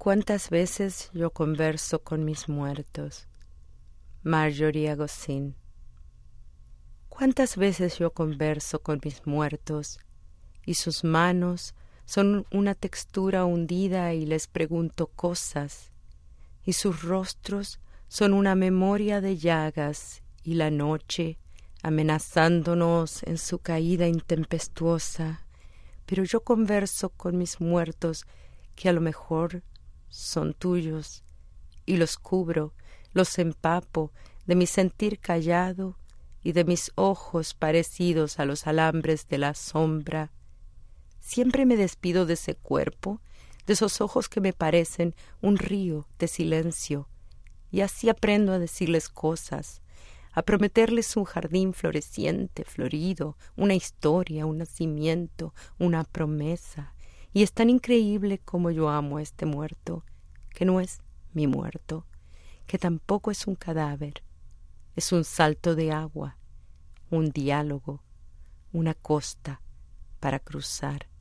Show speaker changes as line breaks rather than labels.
¿Cuántas veces yo converso con mis muertos? Marjorie Agosin. ¿Cuántas veces yo converso con mis muertos y sus manos son una textura hundida y les pregunto cosas, y sus rostros son una memoria de llagas y la noche amenazándonos en su caída intempestuosa, pero yo converso con mis muertos que a lo mejor son tuyos, y los cubro, los empapo de mi sentir callado y de mis ojos parecidos a los alambres de la sombra. Siempre me despido de ese cuerpo, de esos ojos que me parecen un río de silencio, y así aprendo a decirles cosas, a prometerles un jardín floreciente, florido, una historia, un nacimiento, una promesa. Y es tan increíble como yo amo a este muerto, que no es mi muerto, que tampoco es un cadáver, es un salto de agua, un diálogo, una costa para cruzar.